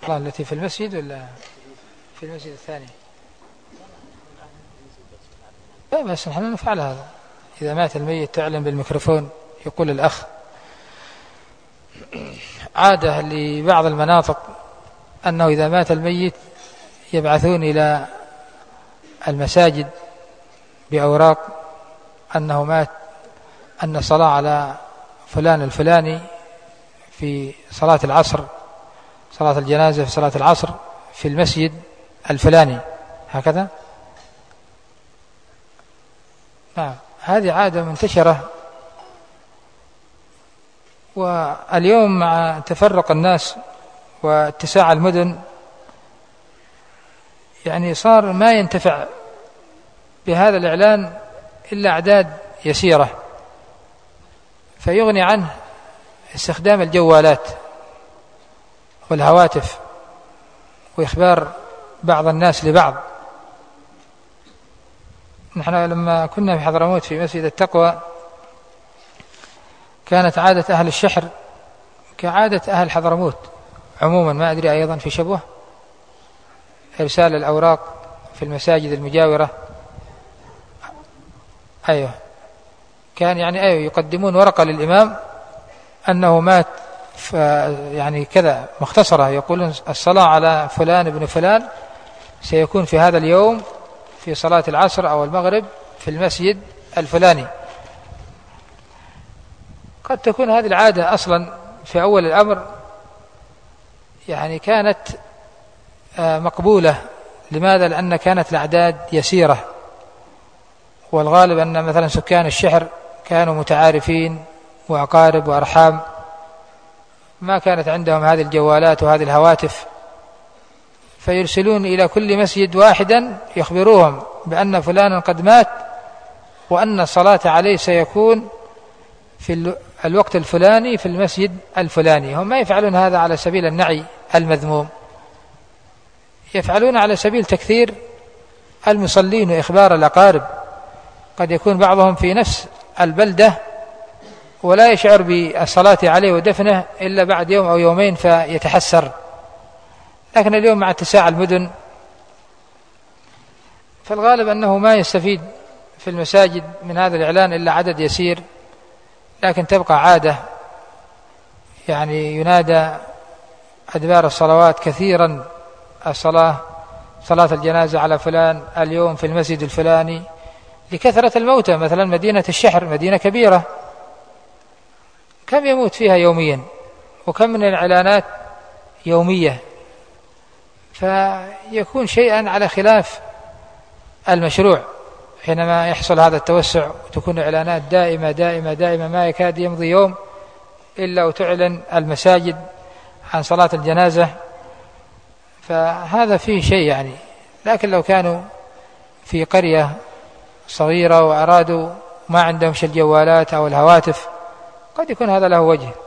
التي في المسجد ولا في المسجد الثاني؟ لا بس نحن نفعل هذا. إذا مات الميت تعلن بالميكروفون، يقول الأخ عادة لبعض المناطق أنه إذا مات الميت يبعثون إلى المساجد بأوراق أنه مات، أن صلاة على فلان الفلاني في صلاة العصر، صلاة الجنازة في صلاة العصر في المسجد الفلاني، هكذا. نعم، هذه عادة منتشرة. واليوم مع تفرق الناس واتساع المدن يعني صار ما ينتفع بهذا الإعلان إلا أعداد يسيرة، فيغني عنه استخدام الجوالات والهواتف وإخبار بعض الناس لبعض. نحن لما كنا في حضرموت في مسجد التقوى كانت عادة أهل الشحر كعادة أهل حضرموت عموما، ما أدري أيضا في شبه، إرسال الأوراق في المساجد المجاورة. أيوه، كان يعني يقدمون ورقة للإمام أنه مات يعني كذا مختصرة، يقولون الصلاة على فلان ابن فلان سيكون في هذا اليوم في صلاة العصر أو المغرب في المسجد الفلاني. قد تكون هذه العادة أصلا في أول الأمر يعني كانت مقبولة. لماذا؟ لأن كانت الأعداد يسيرة، والغالب أن مثلا سكان الشحر كانوا متعارفين وأقارب وأرحام، ما كانت عندهم هذه الجوالات وهذه الهواتف، فيرسلون إلى كل مسجد واحدا يخبروهم بأن فلانا قد مات وأن الصلاة عليه سيكون في الوقت الفلاني في المسجد الفلاني. هم ما يفعلون هذا على سبيل النعي المذموم، يفعلون على سبيل تكثير المصلين وإخبار الأقارب. قد يكون بعضهم في نفس البلدة ولا يشعر بالصلاة عليه ودفنه إلا بعد يوم أو يومين فيتحسر. لكن اليوم مع اتساع المدن فالغالب أنه ما يستفيد في المساجد من هذا الإعلان إلا عدد يسير، لكن تبقى عادة يعني ينادى أدبار الصلوات كثيرا صلاة الجنازة على فلان اليوم في المسجد الفلاني لكثرة الموتى. مثلا مدينة الشحر مدينة كبيرة، كم يموت فيها يوميا وكم من الإعلانات يومية، فيكون شيئا على خلاف المشروع حينما يحصل هذا التوسع وتكون إعلانات دائمة دائمة دائمة، ما يكاد يمضي يوم إلا وتعلن المساجد عن صلاة الجنازة، فهذا فيه شيء يعني. لكن لو كانوا في قرية صغيرة وأرادوا ما عندهم الجوالات أو الهواتف قد يكون هذا له وجه.